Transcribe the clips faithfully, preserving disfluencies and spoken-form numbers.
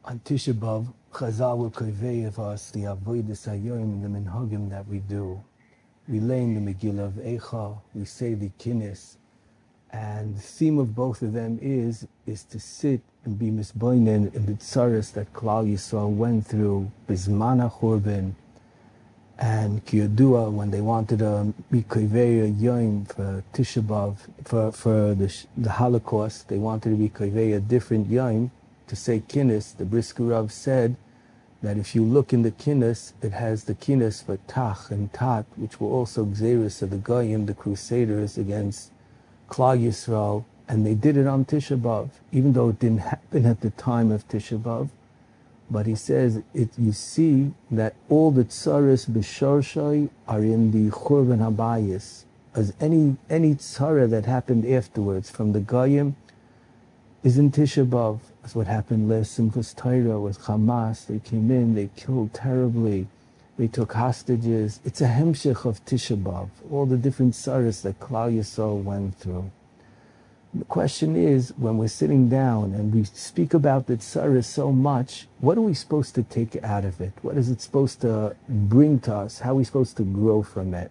On Tisha B'Av, Chazal will convey of us the avodas hayoim, the minhagim that we do. We lay in the Megillah of Eicha, we say the Kinnis, and the theme of both of them is is to sit and be misboinen in the tsaras that Klal Yisrael went through, Bizman HaChurban, and Kiyodua, when they wanted to be Koveya Yom for Tisha B'Av, for, for the, the Holocaust, they wanted to be Koveya a different Yom, to say Kinnis. The Brisker Rav said that if you look in the Kinnis, it has the Kinnis for Tach and Tat, which were also Xeris of the Goyim, the Crusaders against Klal Yisrael, and they did it on Tisha B'Av, even though it didn't happen at the time of Tisha B'Av. But he says, it, you see that all the tsaras b'sharshai are in the Churban Habayis, as any any tzara that happened afterwards from the Goyim is in Tisha B'Av. That's what happened last Simchas Torah with Hamas. They came in, they killed terribly, they took hostages. It's a hemshech of Tisha B'Av, all the different tsaras that Klal Yisrael went through. The question is, when we're sitting down and we speak about the tsaras so much, what are we supposed to take out of it? What is it supposed to bring to us? How are we supposed to grow from it?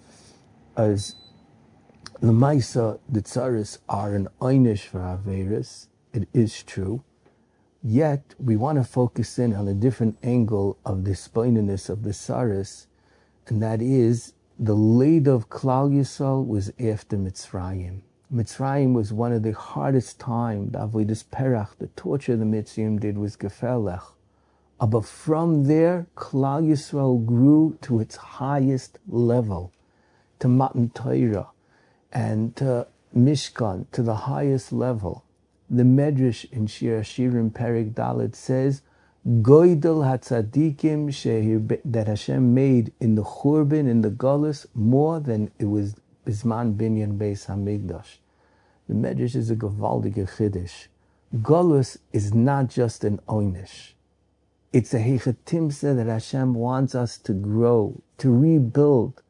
As L'maisa, the tsaras are an einish for Averis. It is true. Yet, we want to focus in on a different angle of the spoininess of the tsaras, and that is, the lead of Klal Yisrael was after Mitzrayim. Mitzrayim was one of the hardest times, the Avodas Perach, the torture the Mitzrayim did was Gefelech. But from there, Klal Yisrael grew to its highest level, to Matan Torah, and to Mishkan, to the highest level. The Medrash in Shir Hashirim Perek Dalet says, Goydel HaTzadikim that Hashem made in the Churban, in the Golus, more than it was Bizman Binyan Beis HaMikdash. The Medrash is a Gavaldige Chiddush. Golus is not just an Oynish. It's a Heichatimsa that Hashem wants us to grow, to rebuild.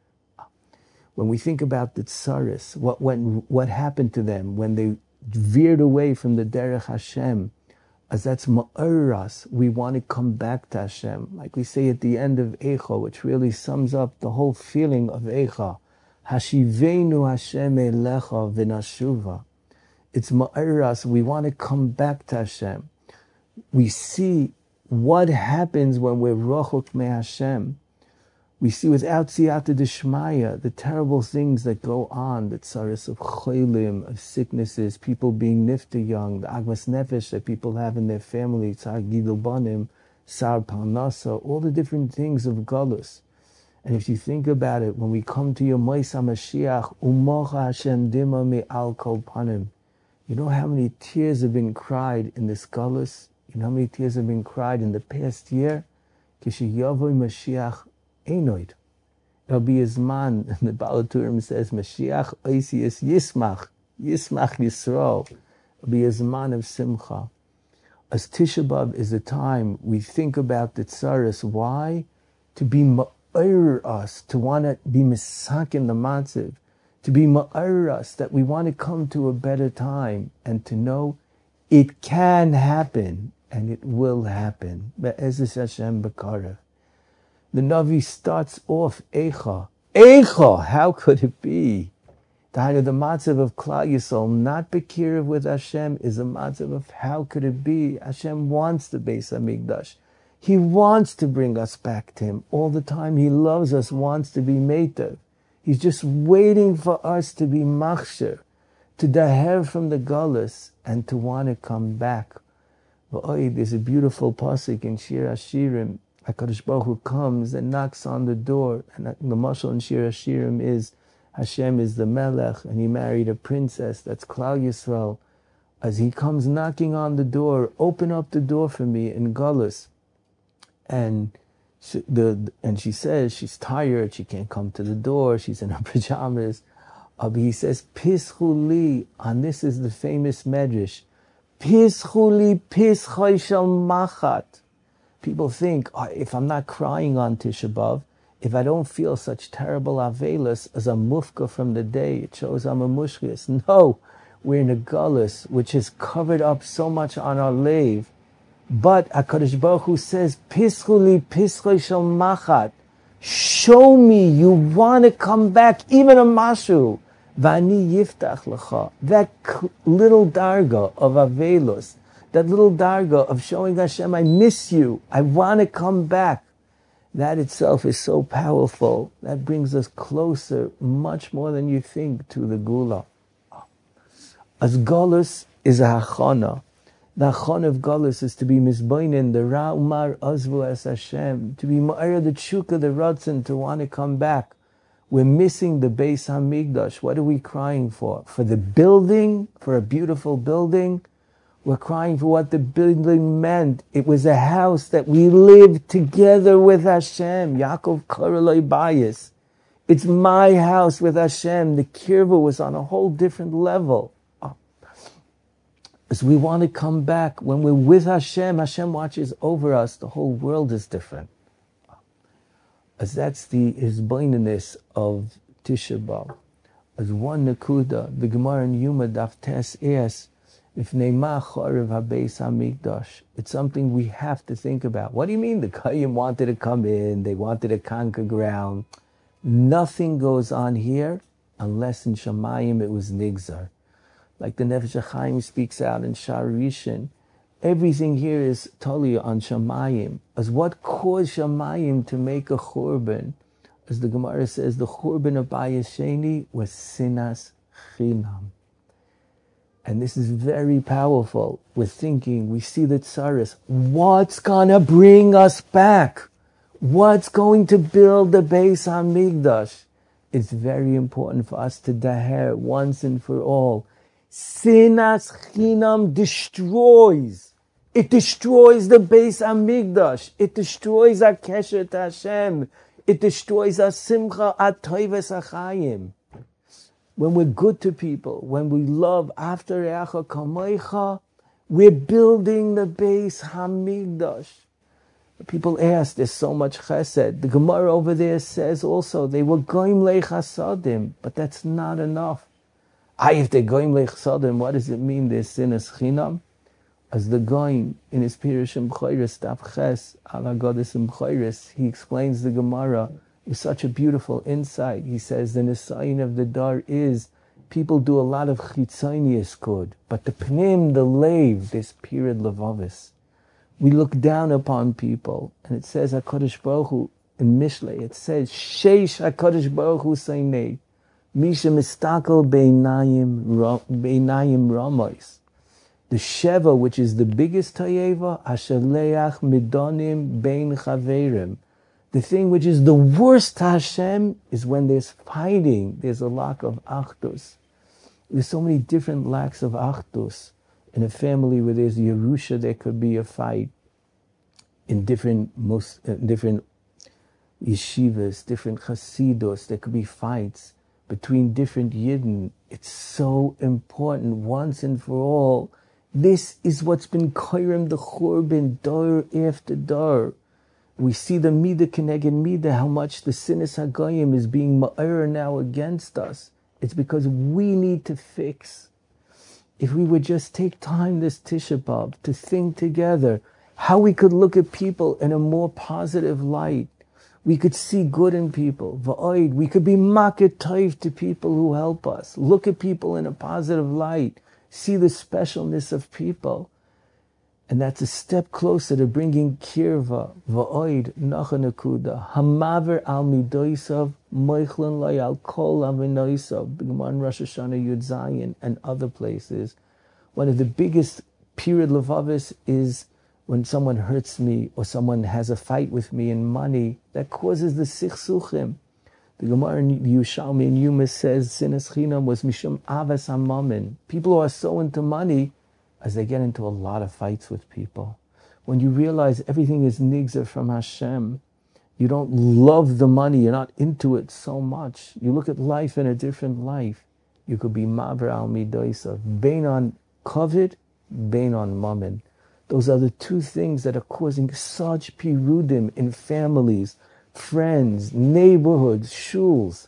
When we think about the Tsaris, what went, what happened to them when they veered away from the Derech Hashem, as that's Ma'uras, we want to come back to Hashem. Like we say at the end of Eicha, which really sums up the whole feeling of Eicha. Hashivenu Hashem Elecha V'nashuva. It's Ma'uras, we want to come back to Hashem. We see what happens when we're Rochuk Me Hashem. We see without Siyata D'Shmaya, the terrible things that go on, the tsaras of cholim, of sicknesses, people being nifta young, the agmas nefesh that people have in their family, tzar gidul banim, sar parnasa, all the different things of galus. And if you think about it, when we come to your Mois HaMashiach, umocha Hashem dima me al kol panim, you know how many tears have been cried in this galus? You know how many tears have been cried in the past year? Kishi yavoy Mashiach Einoid. It'll be his man, and the Baal HaTurim says, Mashiach oisius yismach, yismach Yisrael. It'll be his man of simcha. As Tisha B'Av is a time we think about the tsaras. Why? To be ma'ir us, to want to be misak in the matziv, to be ma'ir us, that we want to come to a better time, and to know it can happen, and it will happen. Be'ezus Hashem b'karev. The Navi starts off Eicha. Eicha, how could it be? The matzav of Klal Yisrael, not Bekirav with Hashem, is a matzav of how could it be? Hashem wants the Beis HaMikdash. He wants to bring us back to Him all the time. He loves us, wants to be Meitav. He's just waiting for us to be Machsher, to daher from the Galus, and to want to come back. There's a beautiful pasuk in Shir Hashirim. HaKadosh Baruch Hu comes and knocks on the door, and the mashal in Shir Hashirim is Hashem is the Melech, and he married a princess, that's Klal Yisrael. As he comes knocking on the door, open up the door for me in Galus. And she, the, and she says she's tired, she can't come to the door, she's in her pajamas. Uh, but he says, Pischu li, and this is the famous Medrash, Pischu li pischoi shel machat. People think, oh, if I'm not crying on Tisha B'Av, if I don't feel such terrible avelas as a mufka from the day, it shows I'm a mushkis. No, we're in a gullus, which is covered up so much on our lave, But HaKadosh Baruch Hu says, Pischu li pischu shel machat. Show me you want to come back, even a mashu. Vani yiftach lecha. That little darga of avelus, that little darga of showing Hashem, I miss you, I want to come back. That itself is so powerful. That brings us closer, much more than you think, to the Gula. As Golus is a hachana. The hachana of Golus is to be misboinen, the Ra'umar Azvu as Hashem, to be ma'ara the tshuka, the ratzon, to want to come back. We're missing the Beis HaMikdash. What are we crying for? For the building, for a beautiful building? We're crying for what the building meant. It was a house that we lived together with Hashem. Yaakov Kareloi Bayis. It's my house with Hashem. The kirva was on a whole different level. Oh. As we want to come back, when we're with Hashem, Hashem watches over us. The whole world is different. As that's the hisbaininess of Tisha B'Av. As one nakuda, the Gemara in Yuma Daf Tes asks, if Neima Chorev HaBeis HaMikdash, it's something we have to think about. What do you mean the Goyim wanted to come in, they wanted to conquer ground? Nothing goes on here unless in Shamayim it was Nigzar. Like the Nefesh HaChaim speaks out in Shar Rishon, everything here is totally on Shamayim. As what caused Shamayim to make a Churban? As the Gemara says, the Churban of Bayis Sheni was Sinas Chinam. And this is very powerful. We're thinking, we see the tsaris. What's gonna bring us back? What's going to build the Beis HaMikdash? It's very important for us to daher once and for all. Sinas Chinam destroys. It destroys the Beis HaMikdash. It destroys our kesher to Hashem. It destroys our simcha, our toives achayim. When we're good to people, when we love after Reacha Kamoicha, we're building the Beis HaMikdash. People ask, there's so much chesed. The Gemara over there says also, they were goyim lechasadim, but that's not enough. Ah, if they're goyim lechasadim, what does it mean? There's sinas chinam? As the goyim in his Pirush M'choros, Daf Ches, ala Goddess M'choros, he explains the Gemara with such a beautiful insight. He says the nisayin of the dar is people do a lot of chitzonius good, but the pnim, the leiv, this period levavis. We look down upon people, and it says HaKadosh Baruch Hu in Mishlei. It says Sheish HaKadosh Baruch Hu Seinei Misha Mistakel Beinayim Beinayim Ramos. The Sheva, which is the biggest Tayeva, Ashaleach Midonim Bein Chaverim. The thing which is the worst to Hashem is when there's fighting. There's a lack of achdus. There's so many different lacks of achdus. In a family where there's Yerusha, there could be a fight. In different most uh, different yeshivas, different chassidos, there could be fights between different yidden. It's so important once and for all. This is what's been koyrem the churban dar after dar. We see the Midah Keneged Midah, how much the Sinas HaGoyim is being ma'ir now against us. It's because we need to fix. If we would just take time this Tisha B'Av to think together how we could look at people in a more positive light. We could see good in people. V'oid, we could be maket toiv to people who help us. Look at people in a positive light. See the specialness of people. And that's a step closer to bringing kirva, va'oid, nachanakuda, hamaver al midoisav, moichlin loy al kol avinoisav, B'Gemara Rosh Hashanah Yud Zayin, and other places. One of the biggest period levavis is when someone hurts me or someone has a fight with me in money, that causes the sichsuchim. The Gemara in Yerushalmi in Yuma says, Sinas Chinam was mishum avas hamamin. People who are so into money, as they get into a lot of fights with people. When you realize everything is nigzer from Hashem, you don't love the money, you're not into it so much. You look at life in a different life. You could be maver al midoisa, bein on kovid, bein on mammon. Those are the two things that are causing such pirudim in families, friends, neighborhoods, shuls.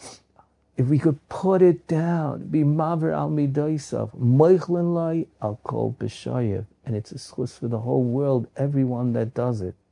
If we could put it down, be maver al midaisav, moichlin lai al kol b'shayev. and it's a schus for the whole world, everyone that does it.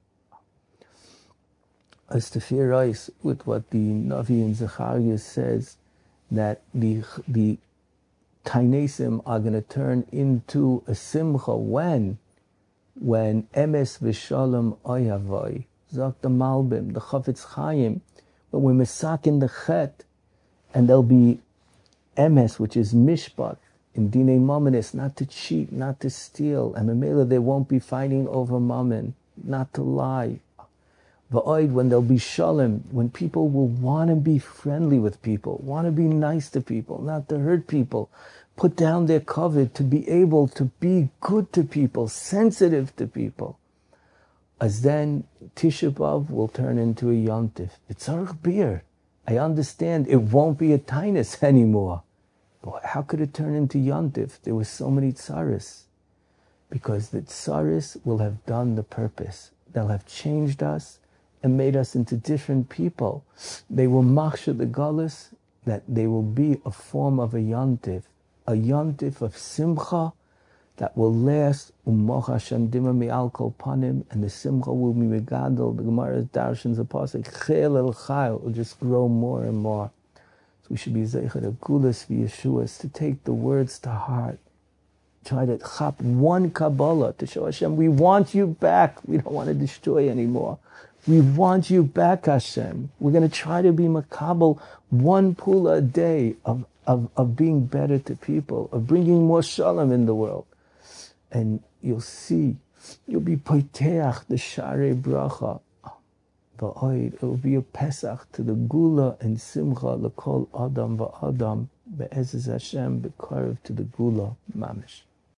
As to fear ice with what the Navi in Zechariah says, that the the Tainesim are going to turn into a simcha when? When emes v'shalom oyavoi, zok the Malbim, the Chafetz Chaim, when we're misakin the chet, and there'll be emes, which is mishpat, in dinei mamonis, not to cheat, not to steal, and Mamela they won't be fighting over mammon, not to lie. Va'oid, when there'll be shalom, when people will want to be friendly with people, want to be nice to people, not to hurt people, put down their covet to be able to be good to people, sensitive to people. As then Tisha B'Av will turn into a yontif. It's a beer. I understand it won't be a tainus anymore. But how could it turn into yontif? There were so many tsaris. Because the tsaris will have done the purpose. They'll have changed us and made us into different people. They will machsha the galus, that they will be a form of a yontif, a yontif of simcha that will last, umocha shandima mi'al kol panim, and the simcha will be megadol. The Gemara darshans a pasuk, chel el chayil, will just grow more and more. So we should be zeicher of gulas v'yeshuas, to take the words to heart. Try to chop one Kabbalah to show Hashem, we want you back. We don't want to destroy anymore. We want you back, Hashem. We're going to try to be makabel one pula a day of, of, of being better to people, of bringing more shalom in the world. And you'll see, you'll be poiteach the share bracha. It will be a Pesach to the gula and simcha lekol adam va'adam be'ezes Hashem be'karev to the gula mamish.